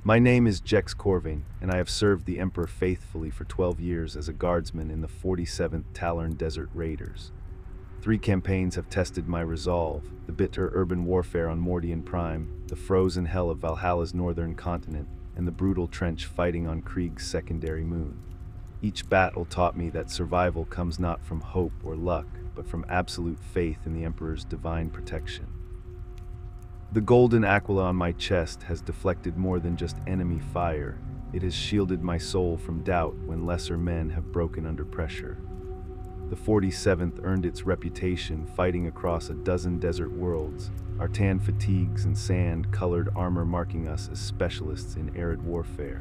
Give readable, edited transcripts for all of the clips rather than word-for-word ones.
My name is Jex Corving, and I have served the Emperor faithfully for 12 years as a guardsman in the 47th Talern Desert Raiders. 3 campaigns have tested my resolve: the bitter urban warfare on Mordian Prime, the frozen hell of Valhalla's northern continent, and the brutal trench fighting on Krieg's secondary moon. Each battle taught me that survival comes not from hope or luck, but from absolute faith in the Emperor's divine protection. The golden aquila on my chest has deflected more than just enemy fire. It has shielded my soul from doubt when lesser men have broken under pressure. The 47th earned its reputation fighting across a dozen desert worlds, our tan fatigues and sand-colored armor marking us as specialists in arid warfare.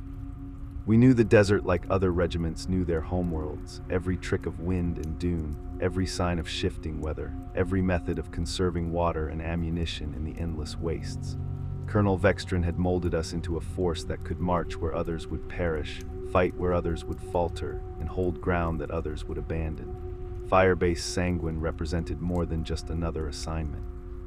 We knew the desert like other regiments knew their homeworlds, every trick of wind and dune, every sign of shifting weather, every method of conserving water and ammunition in the endless wastes. Colonel Vextran had molded us into a force that could march where others would perish, fight where others would falter, and hold ground that others would abandon. Firebase Sanguine represented more than just another assignment.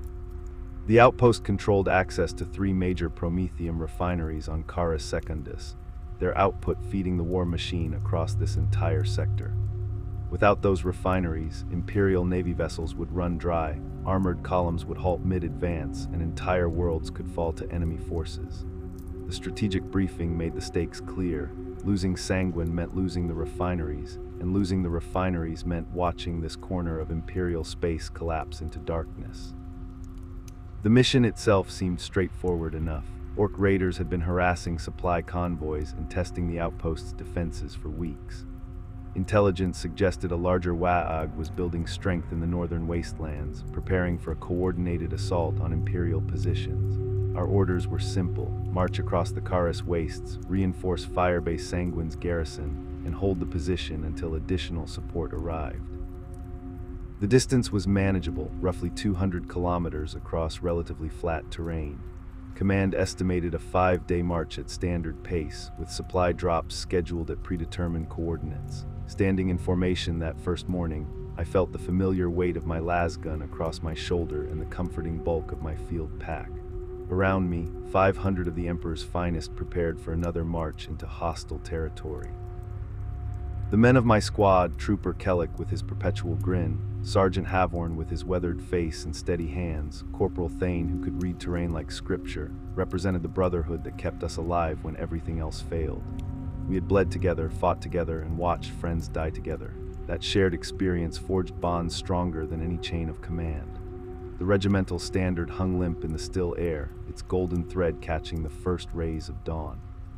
The outpost controlled access to 3 major Promethium refineries on Caris Secundus, their output feeding the war machine across this entire sector. Without those refineries, Imperial Navy vessels would run dry, armored columns would halt mid-advance, and entire worlds could fall to enemy forces. The strategic briefing made the stakes clear. Losing Sanguine meant losing the refineries, and losing the refineries meant watching this corner of Imperial space collapse into darkness. The mission itself seemed straightforward enough. Orc raiders had been harassing supply convoys and testing the outpost's defenses for weeks. Intelligence suggested a larger Wa'ag was building strength in the northern wastelands, preparing for a coordinated assault on Imperial positions. Our orders were simple: march across the Caris wastes, reinforce Firebase Sanguine's garrison, and hold the position until additional support arrived. The distance was manageable, roughly 200 kilometers across relatively flat terrain. Command estimated a 5-day march at standard pace, with supply drops scheduled at predetermined coordinates. Standing in formation that first morning, I felt the familiar weight of my lasgun across my shoulder and the comforting bulk of my field pack. Around me, 500 of the Emperor's finest prepared for another march into hostile territory. The men of my squad, Trooper Kellic with his perpetual grin, Sergeant Havorn with his weathered face and steady hands, Corporal Thane who could read terrain like scripture, represented the brotherhood that kept us alive when everything else failed. We had bled together, fought together, and watched friends die together. That shared experience forged bonds stronger than any chain of command. The regimental standard hung limp in the still air, its golden thread catching the first rays of dawn.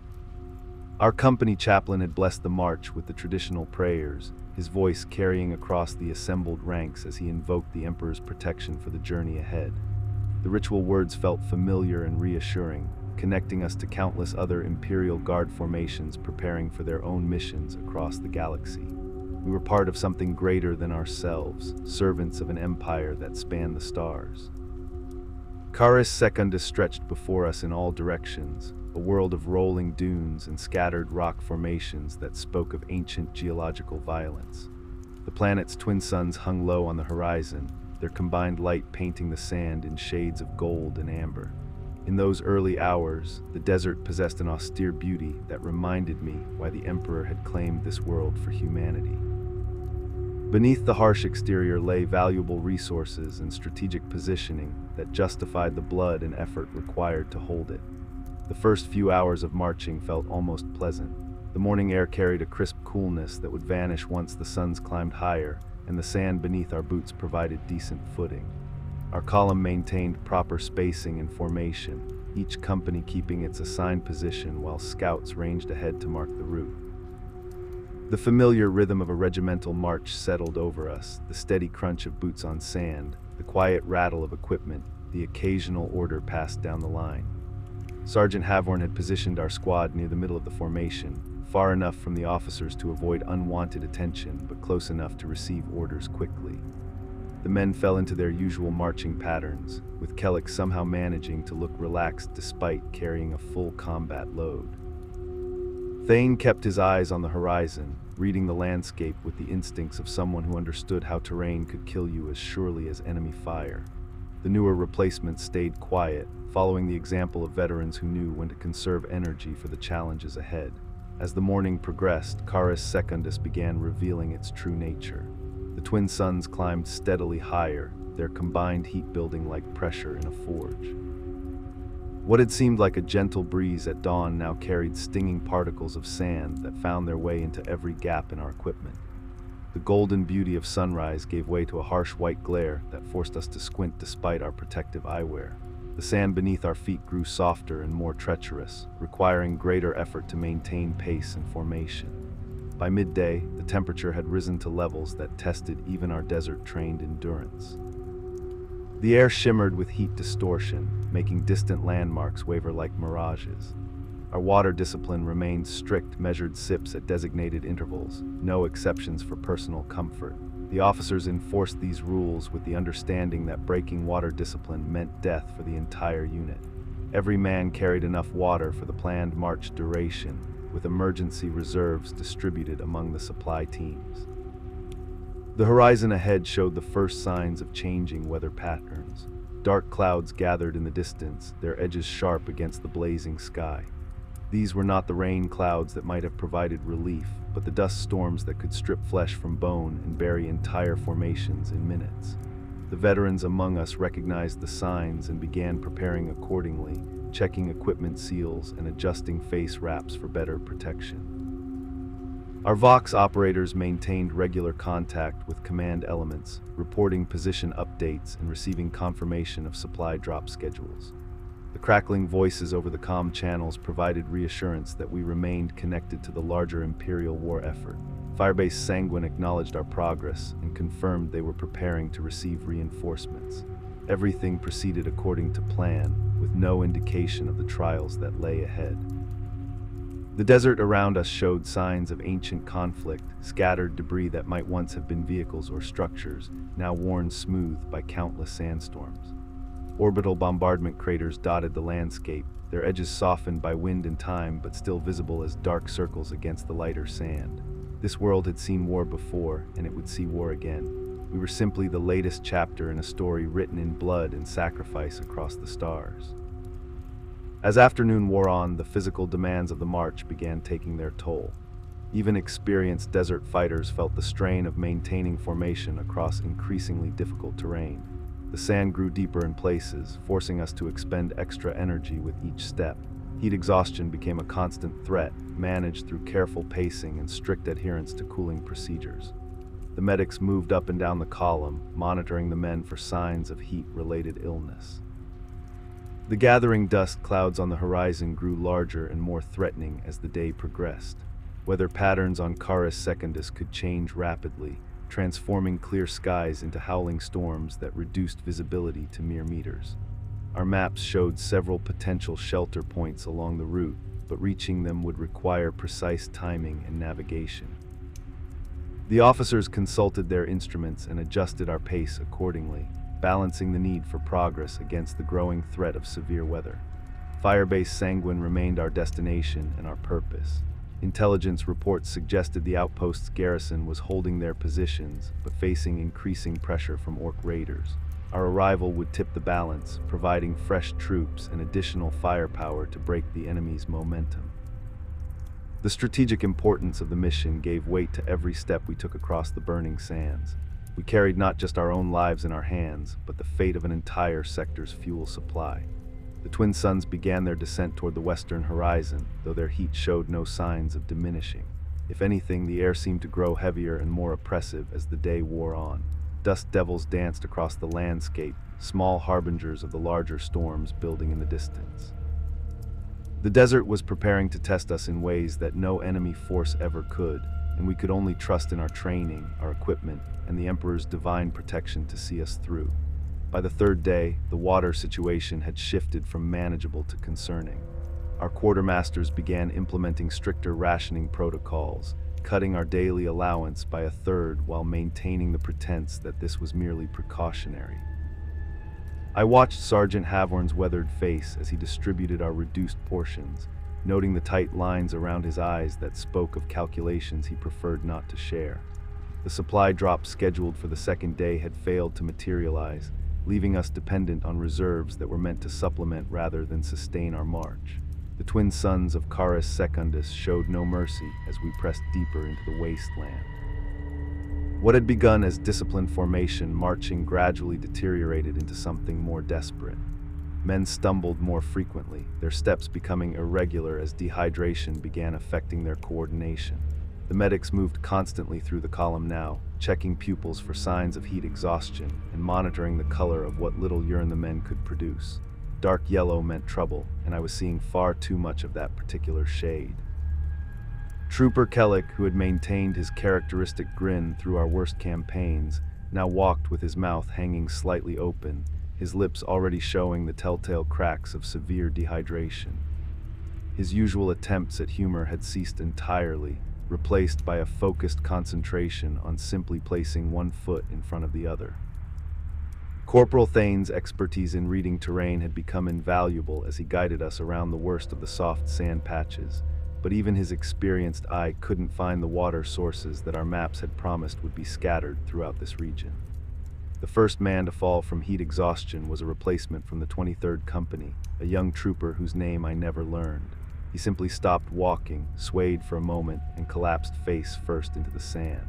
Our company chaplain had blessed the march with the traditional prayers, his voice carrying across the assembled ranks as he invoked the Emperor's protection for the journey ahead. The ritual words felt familiar and reassuring, connecting us to countless other Imperial Guard formations preparing for their own missions across the galaxy. We were part of something greater than ourselves, servants of an empire that spanned the stars. Caris Secundus stretched before us in all directions, a world of rolling dunes and scattered rock formations that spoke of ancient geological violence. The planet's twin suns hung low on the horizon, their combined light painting the sand in shades of gold and amber. In those early hours, the desert possessed an austere beauty that reminded me why the Emperor had claimed this world for humanity. Beneath the harsh exterior lay valuable resources and strategic positioning that justified the blood and effort required to hold it. The first few hours of marching felt almost pleasant. The morning air carried a crisp coolness that would vanish once the suns climbed higher, and the sand beneath our boots provided decent footing. Our column maintained proper spacing and formation, each company keeping its assigned position while scouts ranged ahead to mark the route. The familiar rhythm of a regimental march settled over us, the steady crunch of boots on sand, the quiet rattle of equipment, the occasional order passed down the line. Sergeant Havorn had positioned our squad near the middle of the formation, far enough from the officers to avoid unwanted attention, but close enough to receive orders quickly. The men fell into their usual marching patterns, with Kellic somehow managing to look relaxed despite carrying a full combat load. Thane kept his eyes on the horizon, reading the landscape with the instincts of someone who understood how terrain could kill you as surely as enemy fire. The newer replacements stayed quiet, following the example of veterans who knew when to conserve energy for the challenges ahead. As the morning progressed, Caris Secundus began revealing its true nature. The twin suns climbed steadily higher, their combined heat building like pressure in a forge. What had seemed like a gentle breeze at dawn now carried stinging particles of sand that found their way into every gap in our equipment. The golden beauty of sunrise gave way to a harsh white glare that forced us to squint despite our protective eyewear. The sand beneath our feet grew softer and more treacherous, requiring greater effort to maintain pace and formation. By midday, the temperature had risen to levels that tested even our desert-trained endurance. The air shimmered with heat distortion, making distant landmarks waver like mirages. Our water discipline remained strict, measured sips at designated intervals, no exceptions for personal comfort. The officers enforced these rules with the understanding that breaking water discipline meant death for the entire unit. Every man carried enough water for the planned march duration, with emergency reserves distributed among the supply teams. The horizon ahead showed the first signs of changing weather patterns. Dark clouds gathered in the distance, their edges sharp against the blazing sky. These were not the rain clouds that might have provided relief, but the dust storms that could strip flesh from bone and bury entire formations in minutes. The veterans among us recognized the signs and began preparing accordingly, checking equipment seals and adjusting face wraps for better protection. Our Vox operators maintained regular contact with command elements, reporting position updates and receiving confirmation of supply drop schedules. The crackling voices over the comm channels provided reassurance that we remained connected to the larger Imperial war effort. Firebase Sanguine acknowledged our progress and confirmed they were preparing to receive reinforcements. Everything proceeded according to plan, with no indication of the trials that lay ahead. The desert around us showed signs of ancient conflict, scattered debris that might once have been vehicles or structures, now worn smooth by countless sandstorms. Orbital bombardment craters dotted the landscape, their edges softened by wind and time but still visible as dark circles against the lighter sand. This world had seen war before, and it would see war again. We were simply the latest chapter in a story written in blood and sacrifice across the stars. As afternoon wore on, the physical demands of the march began taking their toll. Even experienced desert fighters felt the strain of maintaining formation across increasingly difficult terrain. The sand grew deeper in places, forcing us to expend extra energy with each step. Heat exhaustion became a constant threat, managed through careful pacing and strict adherence to cooling procedures. The medics moved up and down the column, monitoring the men for signs of heat-related illness. The gathering dust clouds on the horizon grew larger and more threatening as the day progressed. Weather patterns on Caris Secundus could change rapidly, transforming clear skies into howling storms that reduced visibility to mere meters. Our maps showed several potential shelter points along the route, but reaching them would require precise timing and navigation. The officers consulted their instruments and adjusted our pace accordingly, balancing the need for progress against the growing threat of severe weather. Firebase Sanguine remained our destination and our purpose. Intelligence reports suggested the outpost's garrison was holding their positions, but facing increasing pressure from Orc raiders. Our arrival would tip the balance, providing fresh troops and additional firepower to break the enemy's momentum. The strategic importance of the mission gave weight to every step we took across the burning sands. We carried not just our own lives in our hands, but the fate of an entire sector's fuel supply. The twin suns began their descent toward the western horizon, though their heat showed no signs of diminishing. If anything, the air seemed to grow heavier and more oppressive as the day wore on. Dust devils danced across the landscape, small harbingers of the larger storms building in the distance. The desert was preparing to test us in ways that no enemy force ever could, and we could only trust in our training, our equipment, and the Emperor's divine protection to see us through. By the third day, the water situation had shifted from manageable to concerning. Our quartermasters began implementing stricter rationing protocols, cutting our daily allowance by a third while maintaining the pretense that this was merely precautionary. I watched Sergeant Havorn's weathered face as he distributed our reduced portions, noting the tight lines around his eyes that spoke of calculations he preferred not to share. The supply drop scheduled for the second day had failed to materialize, leaving us dependent on reserves that were meant to supplement rather than sustain our march. The twin sons of Carus Secundus showed no mercy as we pressed deeper into the wasteland. What had begun as disciplined formation marching gradually deteriorated into something more desperate. Men stumbled more frequently, their steps becoming irregular as dehydration began affecting their coordination. The medics moved constantly through the column now, checking pupils for signs of heat exhaustion and monitoring the color of what little urine the men could produce. Dark yellow meant trouble, and I was seeing far too much of that particular shade. Trooper Kellick, who had maintained his characteristic grin through our worst campaigns, now walked with his mouth hanging slightly open, his lips already showing the telltale cracks of severe dehydration. His usual attempts at humor had ceased entirely, replaced by a focused concentration on simply placing one foot in front of the other. Corporal Thane's expertise in reading terrain had become invaluable as he guided us around the worst of the soft sand patches, but even his experienced eye couldn't find the water sources that our maps had promised would be scattered throughout this region. The first man to fall from heat exhaustion was a replacement from the 23rd Company, a young trooper whose name I never learned. He simply stopped walking, swayed for a moment, and collapsed face first into the sand.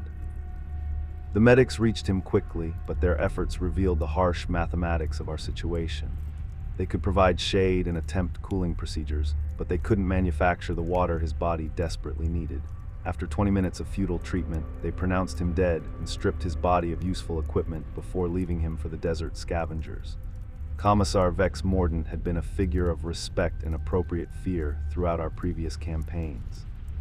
The medics reached him quickly, but their efforts revealed the harsh mathematics of our situation. They could provide shade and attempt cooling procedures, but they couldn't manufacture the water his body desperately needed. After 20 minutes of futile treatment, they pronounced him dead and stripped his body of useful equipment before leaving him for the desert scavengers. Commissar Vex Mordant had been a figure of respect and appropriate fear throughout our previous campaigns.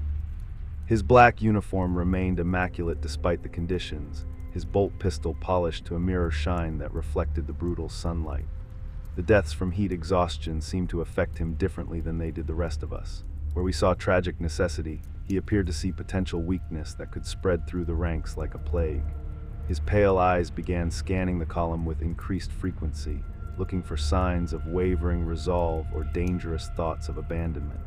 His black uniform remained immaculate despite the conditions, his bolt pistol polished to a mirror shine that reflected the brutal sunlight. The deaths from heat exhaustion seemed to affect him differently than they did the rest of us. Where we saw tragic necessity, he appeared to see potential weakness that could spread through the ranks like a plague. His pale eyes began scanning the column with increased frequency, looking for signs of wavering resolve or dangerous thoughts of abandonment.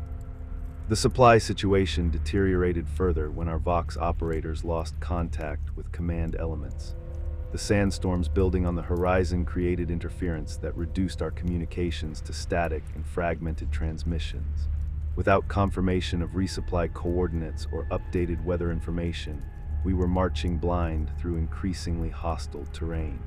The supply situation deteriorated further when our Vox operators lost contact with command elements. The sandstorms building on the horizon created interference that reduced our communications to static and fragmented transmissions. Without confirmation of resupply coordinates or updated weather information, we were marching blind through increasingly hostile terrain.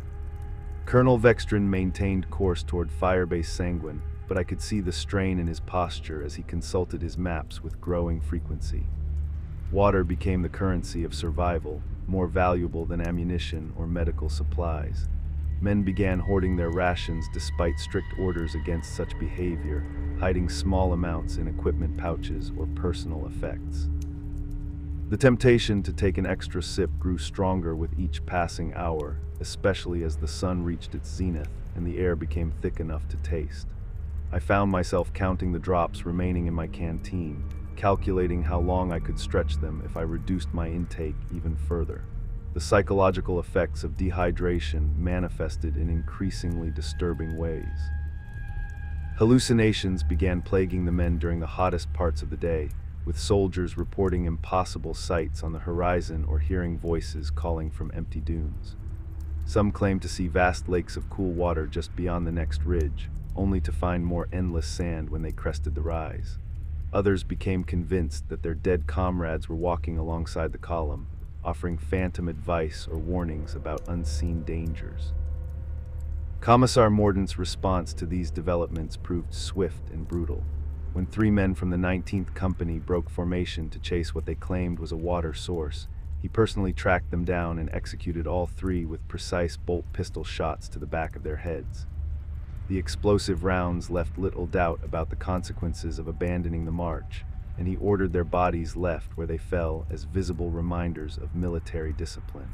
Colonel Vextrin maintained course toward Firebase Sanguine, but I could see the strain in his posture as he consulted his maps with growing frequency. Water became the currency of survival, more valuable than ammunition or medical supplies. Men began hoarding their rations despite strict orders against such behavior, hiding small amounts in equipment pouches or personal effects. The temptation to take an extra sip grew stronger with each passing hour, especially as the sun reached its zenith and the air became thick enough to taste. I found myself counting the drops remaining in my canteen, calculating how long I could stretch them if I reduced my intake even further. The psychological effects of dehydration manifested in increasingly disturbing ways. Hallucinations began plaguing the men during the hottest parts of the day, with soldiers reporting impossible sights on the horizon or hearing voices calling from empty dunes. Some claimed to see vast lakes of cool water just beyond the next ridge, only to find more endless sand when they crested the rise. Others became convinced that their dead comrades were walking alongside the column, offering phantom advice or warnings about unseen dangers. Commissar Mordant's response to these developments proved swift and brutal. When 3 men from the 19th Company broke formation to chase what they claimed was a water source, he personally tracked them down and executed all 3 with precise bolt pistol shots to the back of their heads. The explosive rounds left little doubt about the consequences of abandoning the march, and he ordered their bodies left where they fell as visible reminders of military discipline.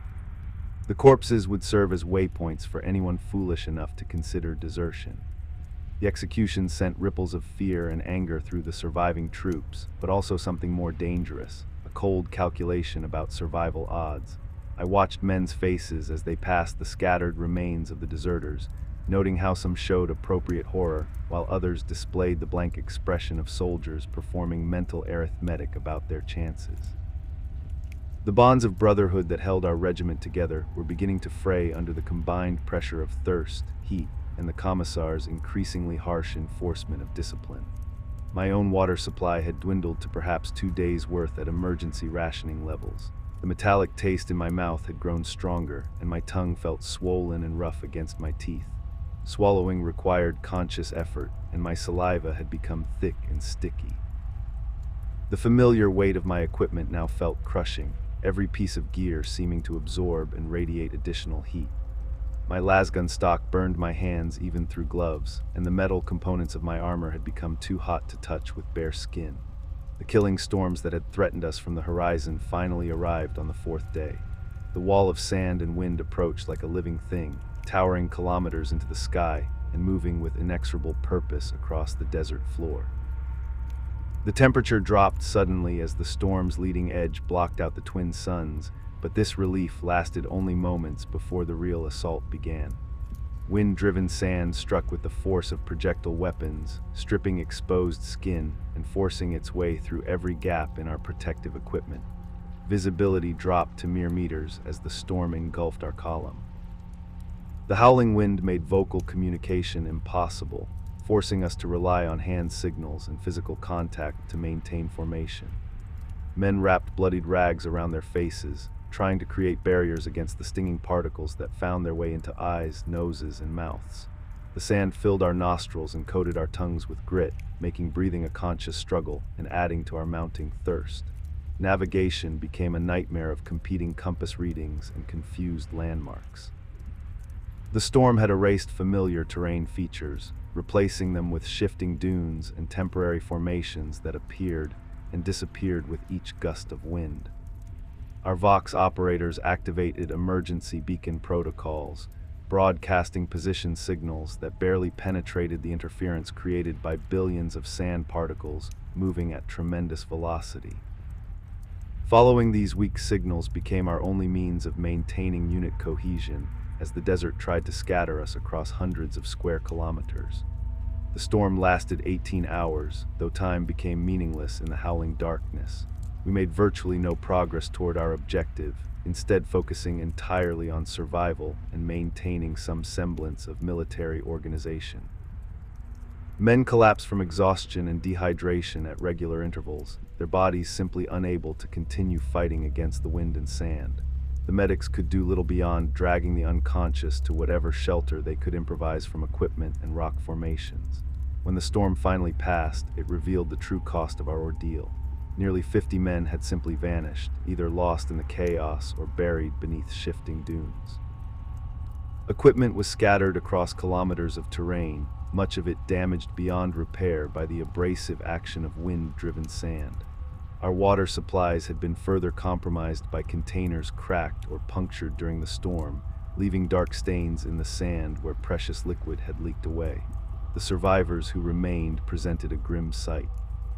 The corpses would serve as waypoints for anyone foolish enough to consider desertion. The execution sent ripples of fear and anger through the surviving troops, but also something more dangerous, a cold calculation about survival odds. I watched men's faces as they passed the scattered remains of the deserters, noting how some showed appropriate horror, while others displayed the blank expression of soldiers performing mental arithmetic about their chances. The bonds of brotherhood that held our regiment together were beginning to fray under the combined pressure of thirst, heat, and the commissar's increasingly harsh enforcement of discipline. My own water supply had dwindled to perhaps 2 days' worth at emergency rationing levels. The metallic taste in my mouth had grown stronger, and my tongue felt swollen and rough against my teeth. Swallowing required conscious effort, and my saliva had become thick and sticky. The familiar weight of my equipment now felt crushing, every piece of gear seeming to absorb and radiate additional heat. My lasgun stock burned my hands even through gloves, and the metal components of my armor had become too hot to touch with bare skin. The killing storms that had threatened us from the horizon finally arrived on the 4th day. The wall of sand and wind approached like a living thing, towering kilometers into the sky and moving with inexorable purpose across the desert floor. The temperature dropped suddenly as the storm's leading edge blocked out the twin suns, but this relief lasted only moments before the real assault began. Wind-driven sand struck with the force of projectile weapons, stripping exposed skin and forcing its way through every gap in our protective equipment. Visibility dropped to mere meters as the storm engulfed our column. The howling wind made vocal communication impossible, forcing us to rely on hand signals and physical contact to maintain formation. Men wrapped bloodied rags around their faces, trying to create barriers against the stinging particles that found their way into eyes, noses, and mouths. The sand filled our nostrils and coated our tongues with grit, making breathing a conscious struggle and adding to our mounting thirst. Navigation became a nightmare of competing compass readings and confused landmarks. The storm had erased familiar terrain features, replacing them with shifting dunes and temporary formations that appeared and disappeared with each gust of wind. Our Vox operators activated emergency beacon protocols, broadcasting position signals that barely penetrated the interference created by billions of sand particles moving at tremendous velocity. Following these weak signals became our only means of maintaining unit cohesion as the desert tried to scatter us across hundreds of square kilometers. The storm lasted 18 hours, though time became meaningless in the howling darkness. We made virtually no progress toward our objective, instead focusing entirely on survival and maintaining some semblance of military organization. Men collapsed from exhaustion and dehydration at regular intervals, their bodies simply unable to continue fighting against the wind and sand. The medics could do little beyond dragging the unconscious to whatever shelter they could improvise from equipment and rock formations. When the storm finally passed, it revealed the true cost of our ordeal. Nearly 50 men had simply vanished, either lost in the chaos or buried beneath shifting dunes. Equipment was scattered across kilometers of terrain, much of it damaged beyond repair by the abrasive action of wind-driven sand. Our water supplies had been further compromised by containers cracked or punctured during the storm, leaving dark stains in the sand where precious liquid had leaked away. The survivors who remained presented a grim sight.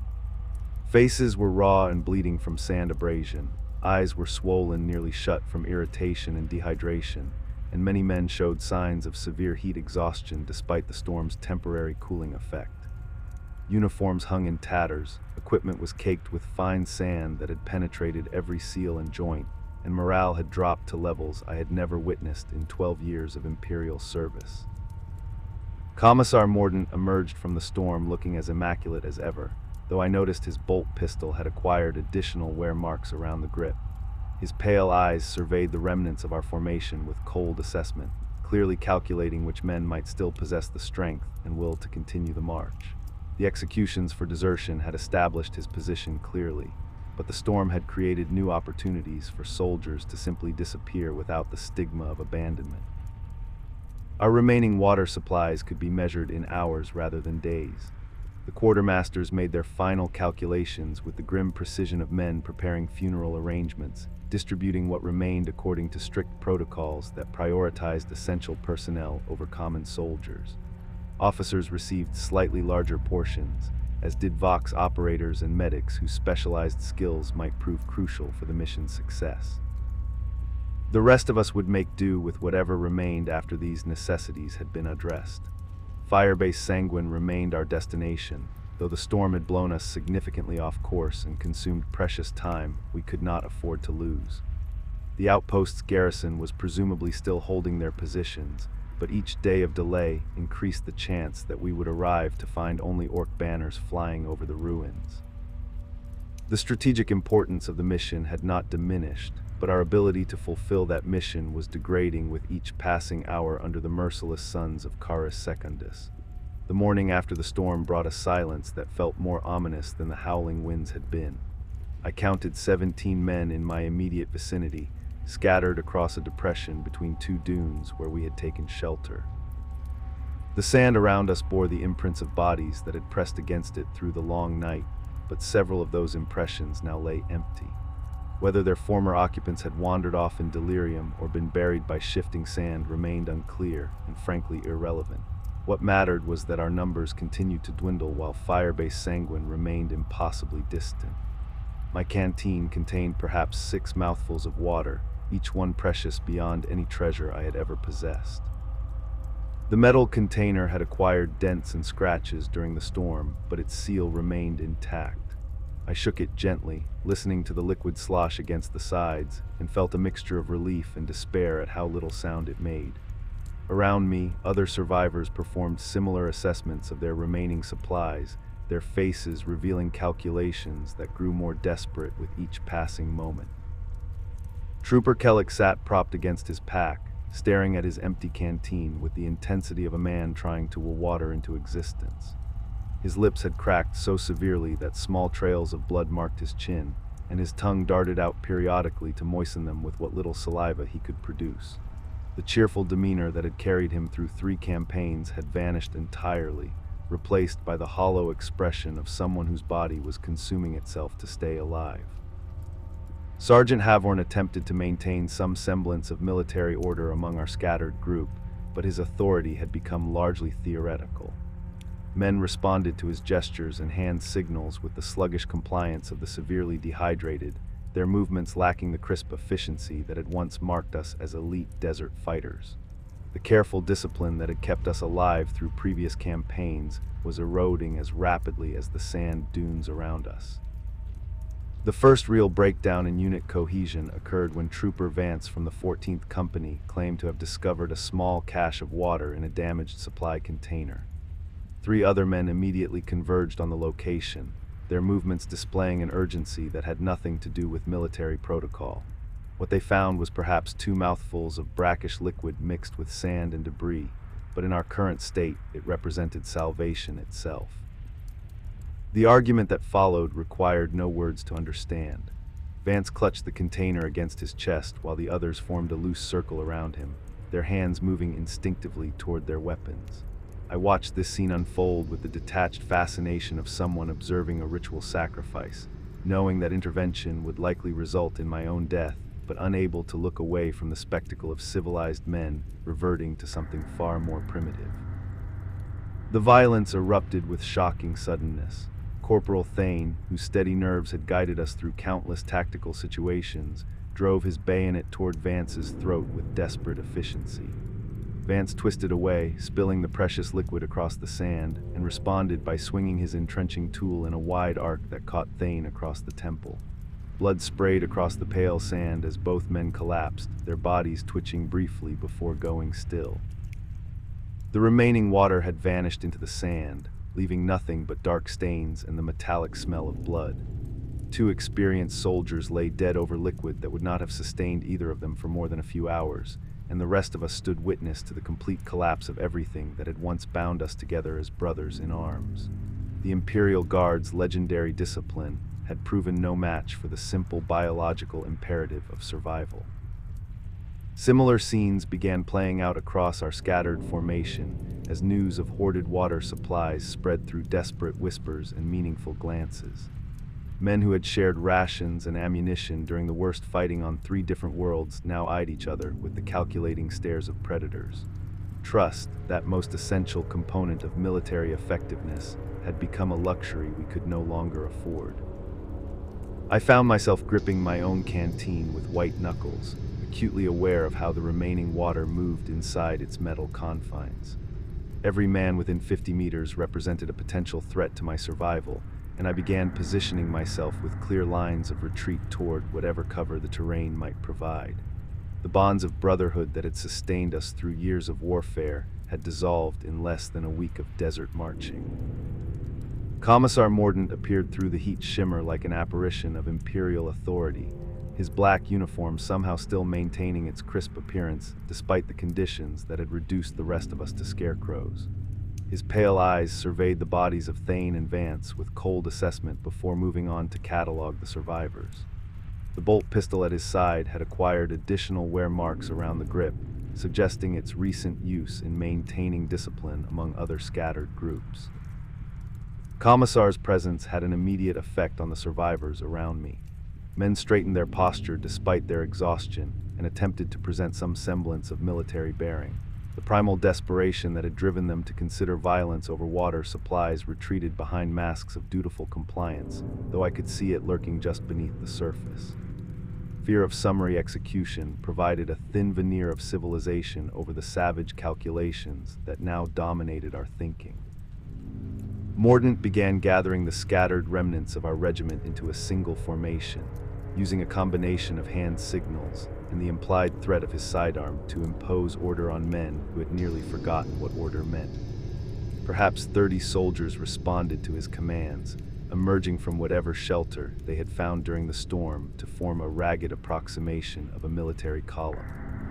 Faces were raw and bleeding from sand abrasion, eyes were swollen nearly shut from irritation and dehydration, and many men showed signs of severe heat exhaustion despite the storm's temporary cooling effect. Uniforms hung in tatters, equipment was caked with fine sand that had penetrated every seal and joint, and morale had dropped to levels I had never witnessed in 12 years of Imperial service. Commissar Mordaunt emerged from the storm looking as immaculate as ever, though I noticed his bolt pistol had acquired additional wear marks around the grip. His pale eyes surveyed the remnants of our formation with cold assessment, clearly calculating which men might still possess the strength and will to continue the march. The executions for desertion had established his position clearly, but the storm had created new opportunities for soldiers to simply disappear without the stigma of abandonment. Our remaining water supplies could be measured in hours rather than days. The quartermasters made their final calculations with the grim precision of men preparing funeral arrangements, distributing what remained according to strict protocols that prioritized essential personnel over common soldiers. Officers received slightly larger portions, as did Vox operators and medics whose specialized skills might prove crucial for the mission's success. The rest of us would make do with whatever remained after these necessities had been addressed. Firebase Sanguine remained our destination, Though the storm had blown us significantly off course and consumed precious time we could not afford to lose. The outpost's garrison was presumably still holding their positions, but each day of delay increased the chance that we would arrive to find only orc banners flying over the ruins. The strategic importance of the mission had not diminished, but our ability to fulfill that mission was degrading with each passing hour under the merciless suns of Caris Secundus. The morning after the storm brought a silence that felt more ominous than the howling winds had been. I counted 17 men in my immediate vicinity, scattered across a depression between two dunes where we had taken shelter. The sand around us bore the imprints of bodies that had pressed against it through the long night, but several of those impressions now lay empty. Whether their former occupants had wandered off in delirium or been buried by shifting sand remained unclear and frankly irrelevant. What mattered was that our numbers continued to dwindle while Firebase Sanguine remained impossibly distant. My canteen contained perhaps 6 mouthfuls of water, each one precious beyond any treasure I had ever possessed. The metal container had acquired dents and scratches during the storm, but its seal remained intact. I shook it gently, listening to the liquid slosh against the sides, and felt a mixture of relief and despair at how little sound it made. Around me, other survivors performed similar assessments of their remaining supplies, their faces revealing calculations that grew more desperate with each passing moment. Trooper Kellick sat propped against his pack, staring at his empty canteen with the intensity of a man trying to will water into existence. His lips had cracked so severely that small trails of blood marked his chin, and his tongue darted out periodically to moisten them with what little saliva he could produce. The cheerful demeanor that had carried him through 3 campaigns had vanished entirely, replaced by the hollow expression of someone whose body was consuming itself to stay alive. Sergeant Havorn attempted to maintain some semblance of military order among our scattered group, but his authority had become largely theoretical. Men responded to his gestures and hand signals with the sluggish compliance of the severely dehydrated, their movements lacking the crisp efficiency that had once marked us as elite desert fighters. The careful discipline that had kept us alive through previous campaigns was eroding as rapidly as the sand dunes around us. The first real breakdown in unit cohesion occurred when Trooper Vance from the 14th Company claimed to have discovered a small cache of water in a damaged supply container. 3 other men immediately converged on the location, their movements displaying an urgency that had nothing to do with military protocol. What they found was perhaps 2 mouthfuls of brackish liquid mixed with sand and debris, but in our current state, it represented salvation itself. The argument that followed required no words to understand. Vance clutched the container against his chest while the others formed a loose circle around him, their hands moving instinctively toward their weapons. I watched this scene unfold with the detached fascination of someone observing a ritual sacrifice, knowing that intervention would likely result in my own death, but unable to look away from the spectacle of civilized men reverting to something far more primitive. The violence erupted with shocking suddenness. Corporal Thane, whose steady nerves had guided us through countless tactical situations, drove his bayonet toward Vance's throat with desperate efficiency. Vance twisted away, spilling the precious liquid across the sand, and responded by swinging his entrenching tool in a wide arc that caught Thane across the temple. Blood sprayed across the pale sand as both men collapsed, their bodies twitching briefly before going still. The remaining water had vanished into the sand, leaving nothing but dark stains and the metallic smell of blood. 2 experienced soldiers lay dead over liquid that would not have sustained either of them for more than a few hours, and the rest of us stood witness to the complete collapse of everything that had once bound us together as brothers in arms. The Imperial Guard's legendary discipline had proven no match for the simple biological imperative of survival. Similar scenes began playing out across our scattered formation as news of hoarded water supplies spread through desperate whispers and meaningful glances. Men who had shared rations and ammunition during the worst fighting on 3 different worlds now eyed each other with the calculating stares of predators. Trust, that most essential component of military effectiveness, had become a luxury we could no longer afford. I found myself gripping my own canteen with white knuckles, acutely aware of how the remaining water moved inside its metal confines. Every man within 50 meters represented a potential threat to my survival, and I began positioning myself with clear lines of retreat toward whatever cover the terrain might provide. The bonds of brotherhood that had sustained us through years of warfare had dissolved in less than a week of desert marching. Commissar Mordaunt appeared through the heat shimmer like an apparition of imperial authority, his black uniform somehow still maintaining its crisp appearance despite the conditions that had reduced the rest of us to scarecrows. His pale eyes surveyed the bodies of Thane and Vance with cold assessment before moving on to catalog the survivors. The bolt pistol at his side had acquired additional wear marks around the grip, suggesting its recent use in maintaining discipline among other scattered groups. Commissar's presence had an immediate effect on the survivors around me. Men straightened their posture despite their exhaustion and attempted to present some semblance of military bearing. The primal desperation that had driven them to consider violence over water supplies retreated behind masks of dutiful compliance, though I could see it lurking just beneath the surface. Fear of summary execution provided a thin veneer of civilization over the savage calculations that now dominated our thinking. Mordaunt began gathering the scattered remnants of our regiment into a single formation, using a combination of hand signals and the implied threat of his sidearm to impose order on men who had nearly forgotten what order meant. Perhaps 30 soldiers responded to his commands, emerging from whatever shelter they had found during the storm to form a ragged approximation of a military column.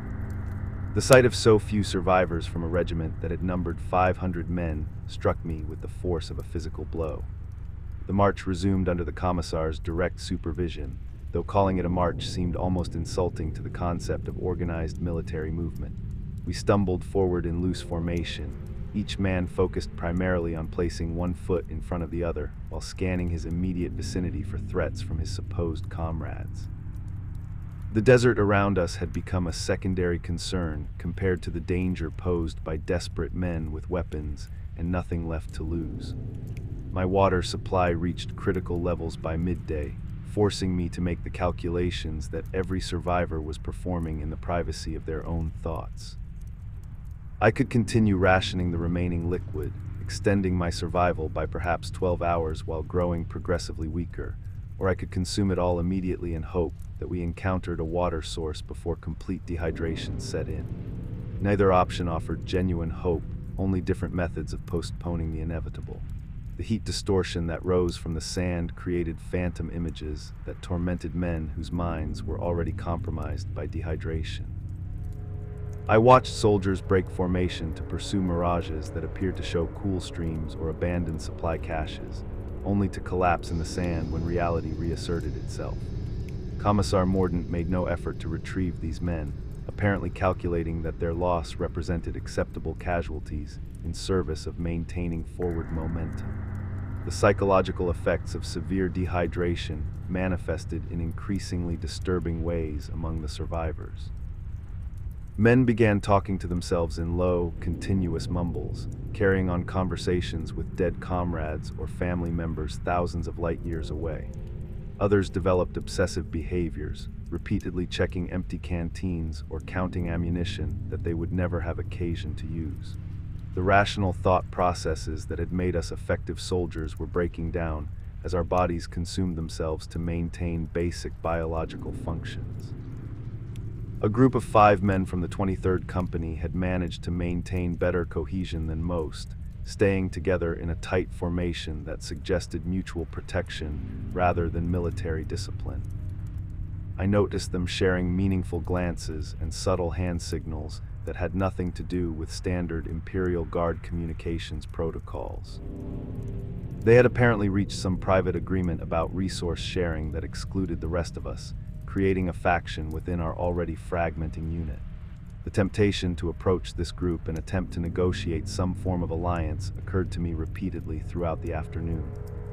The sight of so few survivors from a regiment that had numbered 500 men struck me with the force of a physical blow. The march resumed under the commissar's direct supervision, though calling it a march seemed almost insulting to the concept of organized military movement. We stumbled forward in loose formation, each man focused primarily on placing one foot in front of the other while scanning his immediate vicinity for threats from his supposed comrades. The desert around us had become a secondary concern compared to the danger posed by desperate men with weapons and nothing left to lose. My water supply reached critical levels by midday, forcing me to make the calculations that every survivor was performing in the privacy of their own thoughts. I could continue rationing the remaining liquid, extending my survival by perhaps 12 hours while growing progressively weaker, or I could consume it all immediately and hope that we encountered a water source before complete dehydration set in. Neither option offered genuine hope, only different methods of postponing the inevitable. The heat distortion that rose from the sand created phantom images that tormented men whose minds were already compromised by dehydration. I watched soldiers break formation to pursue mirages that appeared to show cool streams or abandoned supply caches, only to collapse in the sand when reality reasserted itself. Commissar Mordaunt made no effort to retrieve these men, apparently calculating that their loss represented acceptable casualties in service of maintaining forward momentum. The psychological effects of severe dehydration manifested in increasingly disturbing ways among the survivors. Men began talking to themselves in low, continuous mumbles, carrying on conversations with dead comrades or family members thousands of light years away. Others developed obsessive behaviors, repeatedly checking empty canteens or counting ammunition that they would never have occasion to use. The rational thought processes that had made us effective soldiers were breaking down as our bodies consumed themselves to maintain basic biological functions. A group of 5 men from the 23rd Company had managed to maintain better cohesion than most, staying together in a tight formation that suggested mutual protection rather than military discipline. I noticed them sharing meaningful glances and subtle hand signals that had nothing to do with standard Imperial Guard communications protocols. They had apparently reached some private agreement about resource sharing that excluded the rest of us, creating a faction within our already fragmenting unit. The temptation to approach this group and attempt to negotiate some form of alliance occurred to me repeatedly throughout the afternoon.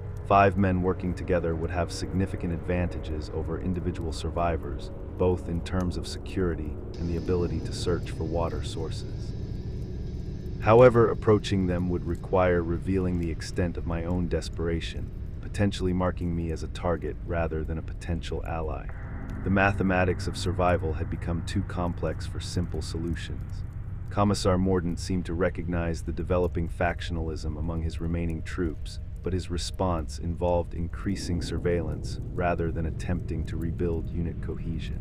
5 men working together would have significant advantages over individual survivors, both in terms of security and the ability to search for water sources. However, approaching them would require revealing the extent of my own desperation, potentially marking me as a target rather than a potential ally. The mathematics of survival had become too complex for simple solutions. Commissar Mordaunt seemed to recognize the developing factionalism among his remaining troops, but his response involved increasing surveillance rather than attempting to rebuild unit cohesion.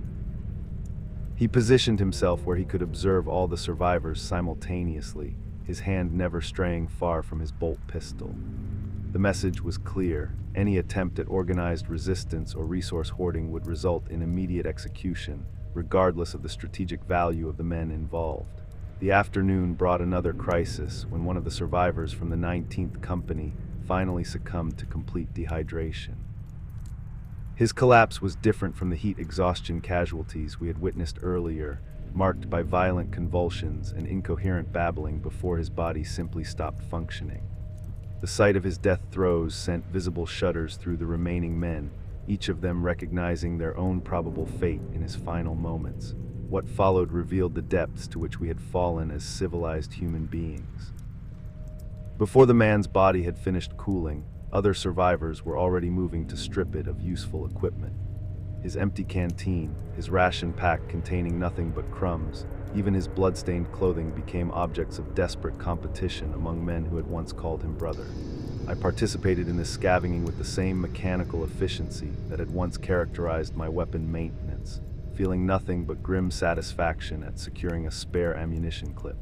He positioned himself where he could observe all the survivors simultaneously, his hand never straying far from his bolt pistol. The message was clear: any attempt at organized resistance or resource hoarding would result in immediate execution, regardless of the strategic value of the men involved. The afternoon brought another crisis when one of the survivors from the 19th Company finally succumbed to complete dehydration. His collapse was different from the heat exhaustion casualties we had witnessed earlier, marked by violent convulsions and incoherent babbling before his body simply stopped functioning. The sight of his death throes sent visible shudders through the remaining men, each of them recognizing their own probable fate in his final moments. What followed revealed the depths to which we had fallen as civilized human beings. Before the man's body had finished cooling, other survivors were already moving to strip it of useful equipment. His empty canteen, his ration pack containing nothing but crumbs, even his blood-stained clothing became objects of desperate competition among men who had once called him brother. I participated in this scavenging with the same mechanical efficiency that had once characterized my weapon maintenance, feeling nothing but grim satisfaction at securing a spare ammunition clip.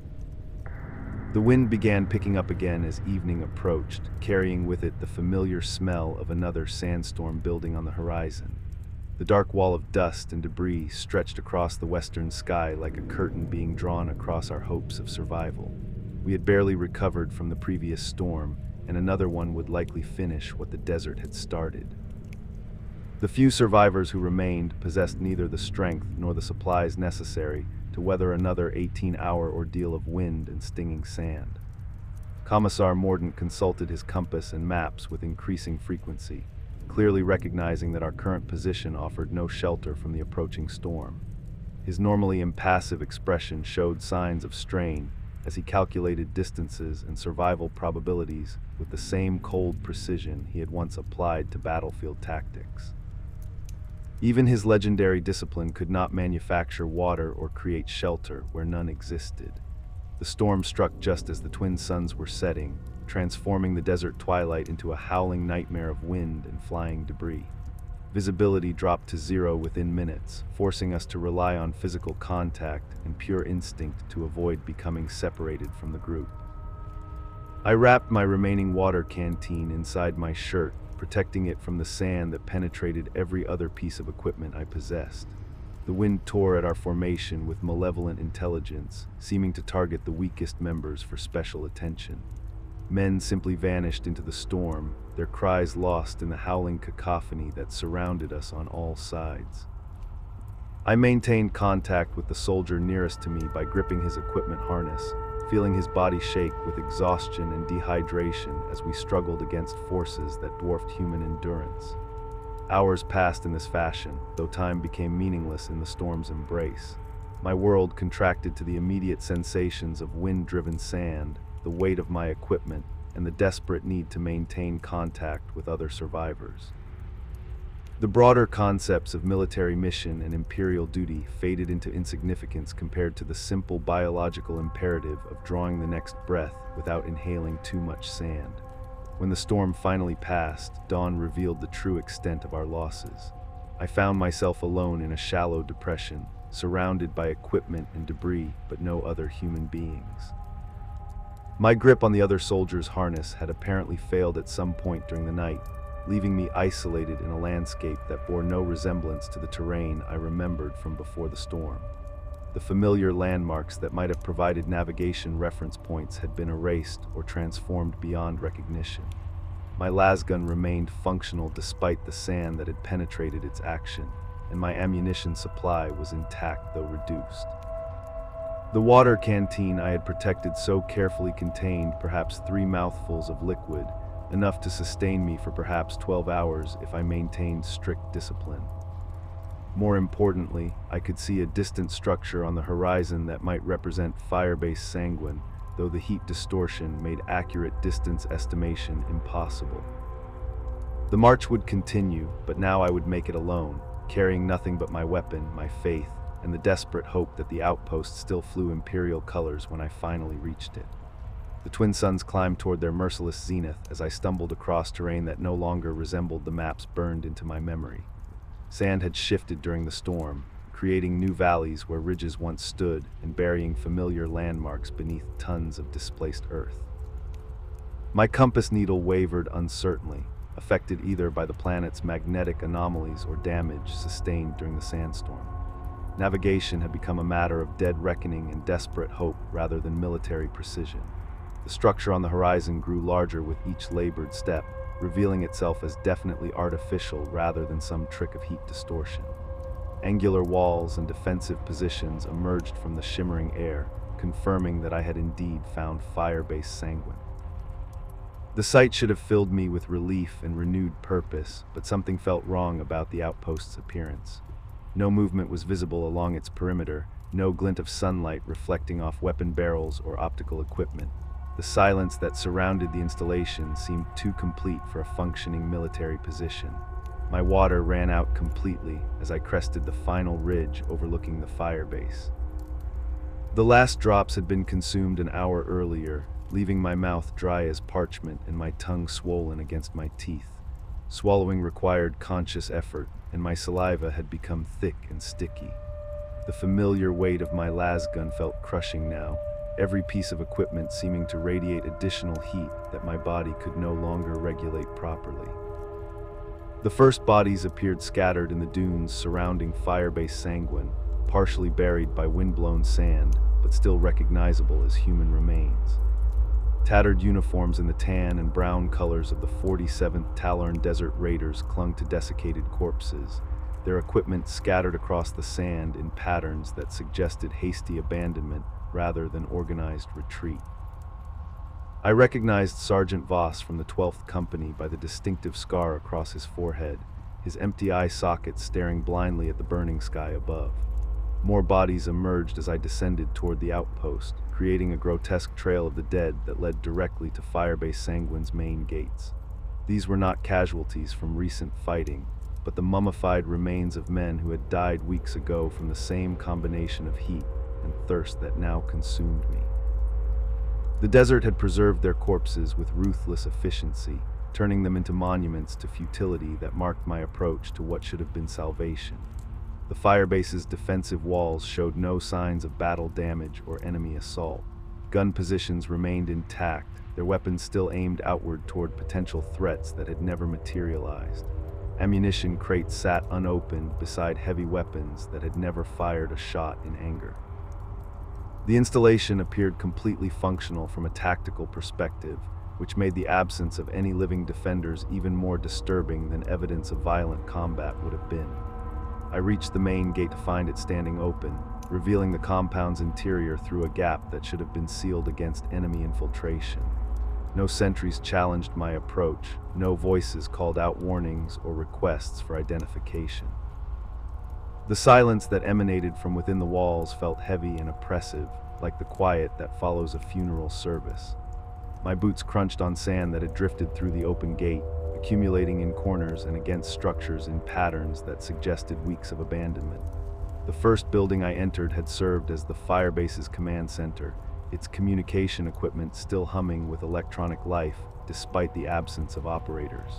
The wind began picking up again as evening approached, carrying with it the familiar smell of another sandstorm building on the horizon. The dark wall of dust and debris stretched across the western sky like a curtain being drawn across our hopes of survival. We had barely recovered from the previous storm, and another one would likely finish what the desert had started. The few survivors who remained possessed neither the strength nor the supplies necessary to weather another 18-hour ordeal of wind and stinging sand. Commissar Mordaunt consulted his compass and maps with increasing frequency, clearly recognizing that our current position offered no shelter from the approaching storm. His normally impassive expression showed signs of strain as he calculated distances and survival probabilities with the same cold precision he had once applied to battlefield tactics. Even his legendary discipline could not manufacture water or create shelter where none existed. The storm struck just as the twin suns were setting, transforming the desert twilight into a howling nightmare of wind and flying debris. Visibility dropped to zero within minutes, forcing us to rely on physical contact and pure instinct to avoid becoming separated from the group. I wrapped my remaining water canteen inside my shirt, protecting it from the sand that penetrated every other piece of equipment I possessed. The wind tore at our formation with malevolent intelligence, seeming to target the weakest members for special attention. Men simply vanished into the storm, their cries lost in the howling cacophony that surrounded us on all sides. I maintained contact with the soldier nearest to me by gripping his equipment harness, feeling his body shake with exhaustion and dehydration as we struggled against forces that dwarfed human endurance. Hours passed in this fashion, though time became meaningless in the storm's embrace. My world contracted to the immediate sensations of wind-driven sand, the weight of my equipment, and the desperate need to maintain contact with other survivors. The broader concepts of military mission and imperial duty faded into insignificance compared to the simple biological imperative of drawing the next breath without inhaling too much sand. When the storm finally passed, dawn revealed the true extent of our losses. I found myself alone in a shallow depression, surrounded by equipment and debris, but no other human beings. My grip on the other soldier's harness had apparently failed at some point during the night, leaving me isolated in a landscape that bore no resemblance to the terrain I remembered from before the storm. The familiar landmarks that might have provided navigation reference points had been erased or transformed beyond recognition. My lasgun remained functional despite the sand that had penetrated its action, and my ammunition supply was intact though reduced. The water canteen I had protected so carefully contained perhaps 3 mouthfuls of liquid, enough to sustain me for perhaps 12 hours if I maintained strict discipline. More importantly, I could see a distant structure on the horizon that might represent Firebase Sanguine, though the heat distortion made accurate distance estimation impossible. The march would continue, but now I would make it alone, carrying nothing but my weapon, my faith, and the desperate hope that the outpost still flew Imperial colors when I finally reached it. The twin suns climbed toward their merciless zenith as I stumbled across terrain that no longer resembled the maps burned into my memory. Sand had shifted during the storm, creating new valleys where ridges once stood and burying familiar landmarks beneath tons of displaced earth. My compass needle wavered uncertainly, affected either by the planet's magnetic anomalies or damage sustained during the sandstorm. Navigation had become a matter of dead reckoning and desperate hope rather than military precision. The structure on the horizon grew larger with each labored step, revealing itself as definitely artificial rather than some trick of heat distortion. Angular walls and defensive positions emerged from the shimmering air, confirming that I had indeed found Firebase Sanguine. The sight should have filled me with relief and renewed purpose, but something felt wrong about the outpost's appearance. No movement was visible along its perimeter, no glint of sunlight reflecting off weapon barrels or optical equipment. The silence that surrounded the installation seemed too complete for a functioning military position. My water ran out completely as I crested the final ridge overlooking the firebase. The last drops had been consumed an hour earlier, leaving my mouth dry as parchment and my tongue swollen against my teeth. Swallowing required conscious effort, and my saliva had become thick and sticky. The familiar weight of my lasgun felt crushing now, every piece of equipment seeming to radiate additional heat that my body could no longer regulate properly. The first bodies appeared scattered in the dunes surrounding Firebase Sanguine, partially buried by wind-blown sand, but still recognizable as human remains. Tattered uniforms in the tan and brown colors of the 47th Talern Desert Raiders clung to desiccated corpses, their equipment scattered across the sand in patterns that suggested hasty abandonment rather than organized retreat. I recognized Sergeant Voss from the 12th Company by the distinctive scar across his forehead, his empty eye sockets staring blindly at the burning sky above. More bodies emerged as I descended toward the outpost, creating a grotesque trail of the dead that led directly to Firebase Sanguine's main gates. These were not casualties from recent fighting, but the mummified remains of men who had died weeks ago from the same combination of heat and thirst that now consumed me. The desert had preserved their corpses with ruthless efficiency, turning them into monuments to futility that marked my approach to what should have been salvation. The firebase's defensive walls showed no signs of battle damage or enemy assault. Gun positions remained intact, their weapons still aimed outward toward potential threats that had never materialized. Ammunition crates sat unopened beside heavy weapons that had never fired a shot in anger. The installation appeared completely functional from a tactical perspective, which made the absence of any living defenders even more disturbing than evidence of violent combat would have been. I reached the main gate to find it standing open, revealing the compound's interior through a gap that should have been sealed against enemy infiltration. No sentries challenged my approach, no voices called out warnings or requests for identification. The silence that emanated from within the walls felt heavy and oppressive, like the quiet that follows a funeral service. My boots crunched on sand that had drifted through the open gate, accumulating in corners and against structures in patterns that suggested weeks of abandonment. The first building I entered had served as the Firebase's command center, its communication equipment still humming with electronic life despite the absence of operators.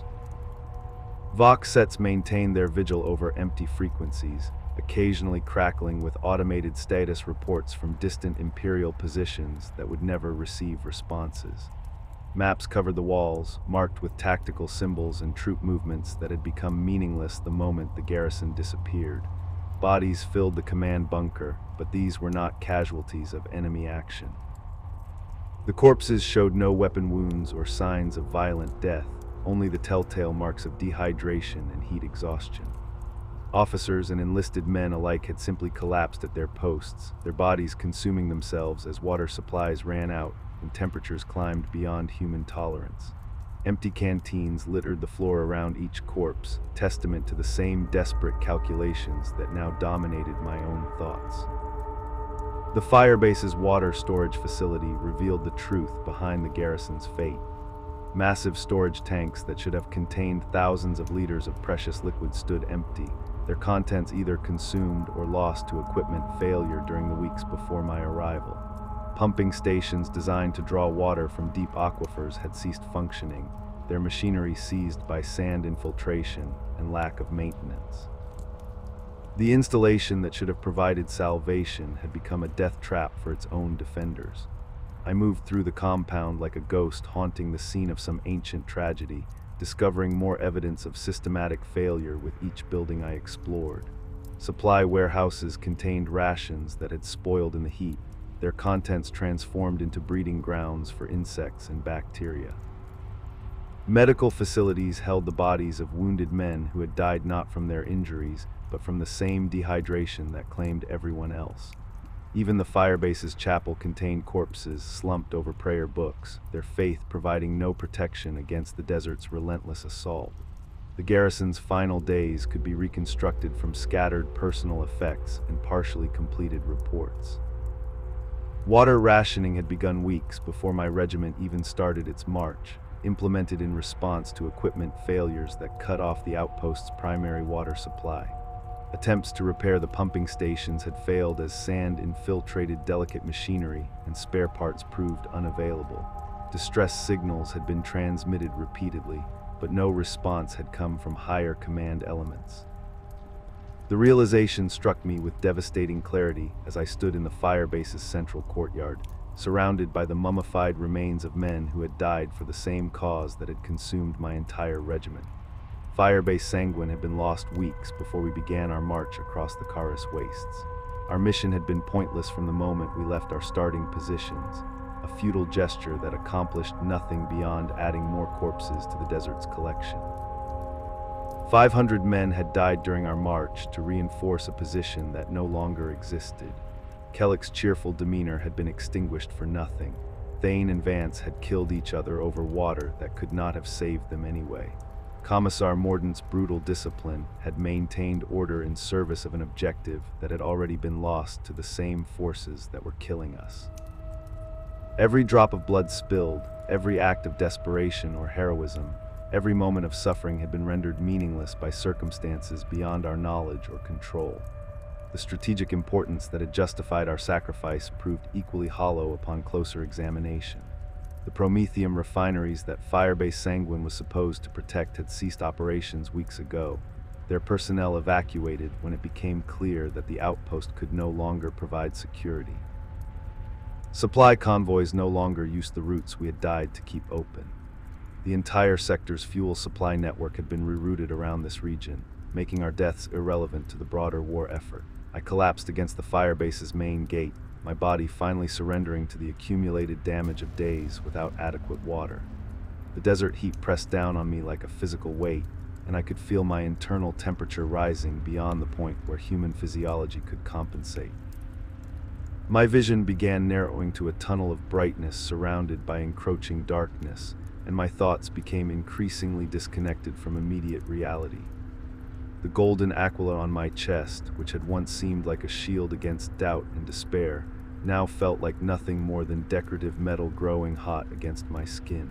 Vox sets maintained their vigil over empty frequencies, occasionally crackling with automated status reports from distant Imperial positions that would never receive responses. Maps covered the walls, marked with tactical symbols and troop movements that had become meaningless the moment the garrison disappeared. Bodies filled the command bunker, but these were not casualties of enemy action. The corpses showed no weapon wounds or signs of violent death, only the telltale marks of dehydration and heat exhaustion. Officers and enlisted men alike had simply collapsed at their posts, their bodies consuming themselves as water supplies ran out and temperatures climbed beyond human tolerance. Empty canteens littered the floor around each corpse, testament to the same desperate calculations that now dominated my own thoughts. The Firebase's water storage facility revealed the truth behind the garrison's fate. Massive storage tanks that should have contained thousands of liters of precious liquid stood empty, their contents either consumed or lost to equipment failure during the weeks before my arrival. Pumping stations designed to draw water from deep aquifers had ceased functioning, their machinery seized by sand infiltration and lack of maintenance. The installation that should have provided salvation had become a death trap for its own defenders. I moved through the compound like a ghost haunting the scene of some ancient tragedy, discovering more evidence of systematic failure with each building I explored. Supply warehouses contained rations that had spoiled in the heat, their contents transformed into breeding grounds for insects and bacteria. Medical facilities held the bodies of wounded men who had died not from their injuries, but from the same dehydration that claimed everyone else. Even the firebase's chapel contained corpses slumped over prayer books, their faith providing no protection against the desert's relentless assault. The garrison's final days could be reconstructed from scattered personal effects and partially completed reports. Water rationing had begun weeks before my regiment even started its march, implemented in response to equipment failures that cut off the outpost's primary water supply. Attempts to repair the pumping stations had failed as sand infiltrated delicate machinery and spare parts proved unavailable. Distress signals had been transmitted repeatedly, but no response had come from higher command elements. The realization struck me with devastating clarity as I stood in the firebase's central courtyard, surrounded by the mummified remains of men who had died for the same cause that had consumed my entire regiment. Firebase Sanguine had been lost weeks before we began our march across the Karis wastes. Our mission had been pointless from the moment we left our starting positions, a futile gesture that accomplished nothing beyond adding more corpses to the desert's collection. 500 men had died during our march to reinforce a position that no longer existed. Kellick's cheerful demeanor had been extinguished for nothing. Thane and Vance had killed each other over water that could not have saved them anyway. Commissar Mordaunt's brutal discipline had maintained order in service of an objective that had already been lost to the same forces that were killing us. Every drop of blood spilled, every act of desperation or heroism, every moment of suffering had been rendered meaningless by circumstances beyond our knowledge or control. The strategic importance that had justified our sacrifice proved equally hollow upon closer examination. The Promethium refineries that Firebase Sanguine was supposed to protect had ceased operations weeks ago, their personnel evacuated when it became clear that the outpost could no longer provide security. Supply convoys no longer used the routes we had died to keep open. The entire sector's fuel supply network had been rerouted around this region, making our deaths irrelevant to the broader war effort. I collapsed against the Firebase's main gate, my body finally surrendering to the accumulated damage of days without adequate water. The desert heat pressed down on me like a physical weight, and I could feel my internal temperature rising beyond the point where human physiology could compensate. My vision began narrowing to a tunnel of brightness surrounded by encroaching darkness, and my thoughts became increasingly disconnected from immediate reality. The golden aquila on my chest, which had once seemed like a shield against doubt and despair, now felt like nothing more than decorative metal growing hot against my skin.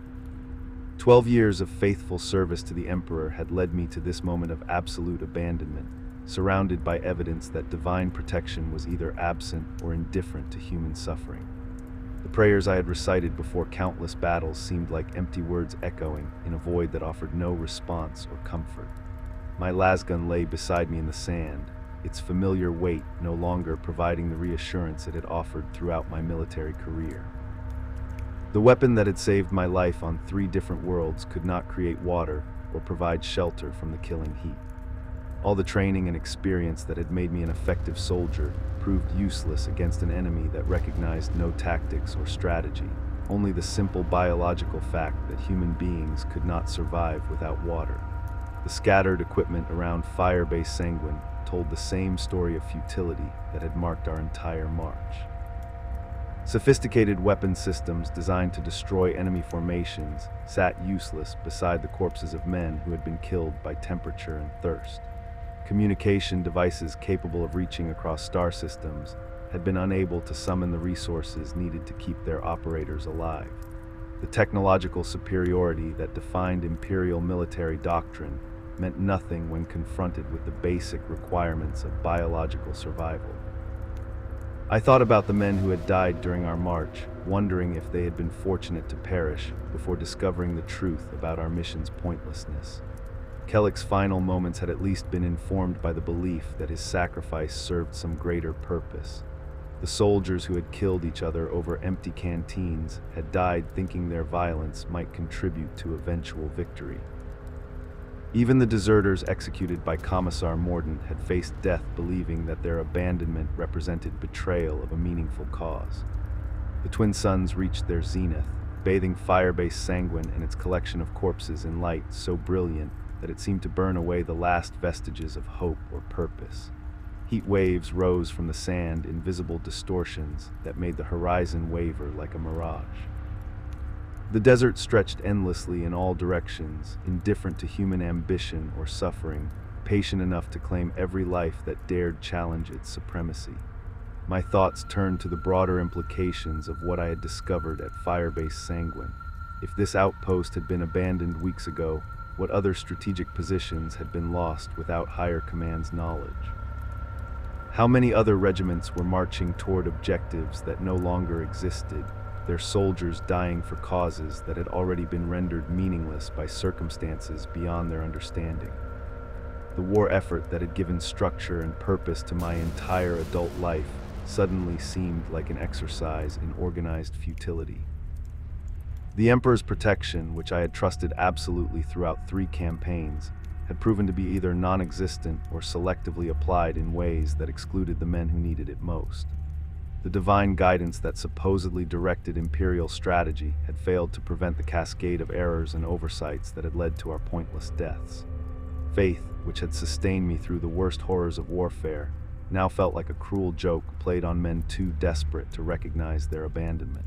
12 years of faithful service to the Emperor had led me to this moment of absolute abandonment, surrounded by evidence that divine protection was either absent or indifferent to human suffering. The prayers I had recited before countless battles seemed like empty words echoing in a void that offered no response or comfort. My lasgun lay beside me in the sand, its familiar weight no longer providing the reassurance it had offered throughout my military career. The weapon that had saved my life on 3 different worlds could not create water or provide shelter from the killing heat. All the training and experience that had made me an effective soldier proved useless against an enemy that recognized no tactics or strategy, only the simple biological fact that human beings could not survive without water. The scattered equipment around Firebase Sanguine told the same story of futility that had marked our entire march. Sophisticated weapon systems designed to destroy enemy formations sat useless beside the corpses of men who had been killed by temperature and thirst. Communication devices capable of reaching across star systems had been unable to summon the resources needed to keep their operators alive. The technological superiority that defined imperial military doctrine meant nothing when confronted with the basic requirements of biological survival. I thought about the men who had died during our march, wondering if they had been fortunate to perish before discovering the truth about our mission's pointlessness. Kellick's final moments had at least been informed by the belief that his sacrifice served some greater purpose. The soldiers who had killed each other over empty canteens had died thinking their violence might contribute to eventual victory. Even the deserters executed by Commissar Mordaunt had faced death believing that their abandonment represented betrayal of a meaningful cause. The twin suns reached their zenith, bathing Firebase Sanguine and its collection of corpses in light so brilliant that it seemed to burn away the last vestiges of hope or purpose. Heat waves rose from the sand in visible distortions that made the horizon waver like a mirage. The desert stretched endlessly in all directions, indifferent to human ambition or suffering, patient enough to claim every life that dared challenge its supremacy. My thoughts turned to the broader implications of what I had discovered at Firebase Sanguine. If this outpost had been abandoned weeks ago, what other strategic positions had been lost without higher command's knowledge? How many other regiments were marching toward objectives that no longer existed, their soldiers dying for causes that had already been rendered meaningless by circumstances beyond their understanding? The war effort that had given structure and purpose to my entire adult life suddenly seemed like an exercise in organized futility. The Emperor's protection, which I had trusted absolutely throughout 3 campaigns, had proven to be either non-existent or selectively applied in ways that excluded the men who needed it most. The divine guidance that supposedly directed Imperial strategy had failed to prevent the cascade of errors and oversights that had led to our pointless deaths. Faith, which had sustained me through the worst horrors of warfare, now felt like a cruel joke played on men too desperate to recognize their abandonment.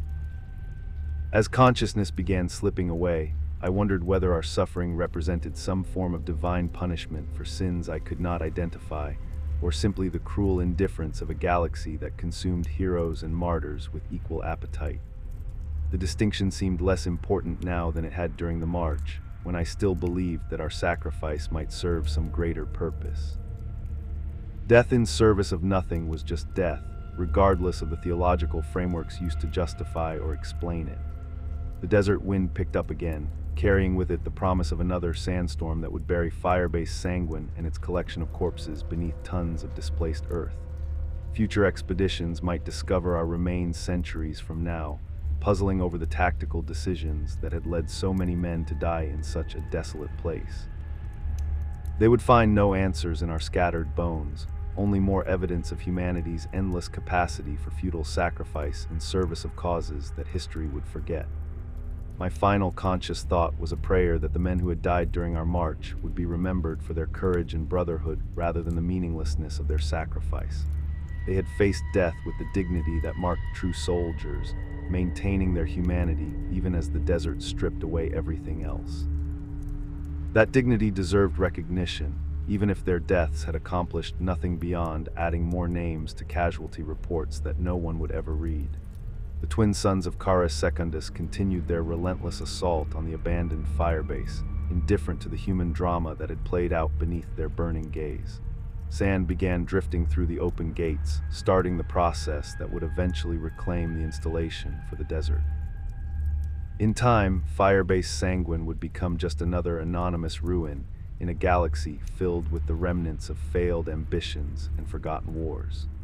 As consciousness began slipping away, I wondered whether our suffering represented some form of divine punishment for sins I could not identify, or simply the cruel indifference of a galaxy that consumed heroes and martyrs with equal appetite. The distinction seemed less important now than it had during the march, when I still believed that our sacrifice might serve some greater purpose. Death in service of nothing was just death, regardless of the theological frameworks used to justify or explain it. The desert wind picked up again, carrying with it the promise of another sandstorm that would bury Firebase Sanguine and its collection of corpses beneath tons of displaced earth. Future expeditions might discover our remains centuries from now, puzzling over the tactical decisions that had led so many men to die in such a desolate place. They would find no answers in our scattered bones, only more evidence of humanity's endless capacity for futile sacrifice in service of causes that history would forget. My final conscious thought was a prayer that the men who had died during our march would be remembered for their courage and brotherhood rather than the meaninglessness of their sacrifice. They had faced death with the dignity that marked true soldiers, maintaining their humanity even as the desert stripped away everything else. That dignity deserved recognition, even if their deaths had accomplished nothing beyond adding more names to casualty reports that no one would ever read. The twin sons of Kara Secundus continued their relentless assault on the abandoned firebase, indifferent to the human drama that had played out beneath their burning gaze. Sand began drifting through the open gates, starting the process that would eventually reclaim the installation for the desert. In time, Firebase Sanguine would become just another anonymous ruin in a galaxy filled with the remnants of failed ambitions and forgotten wars.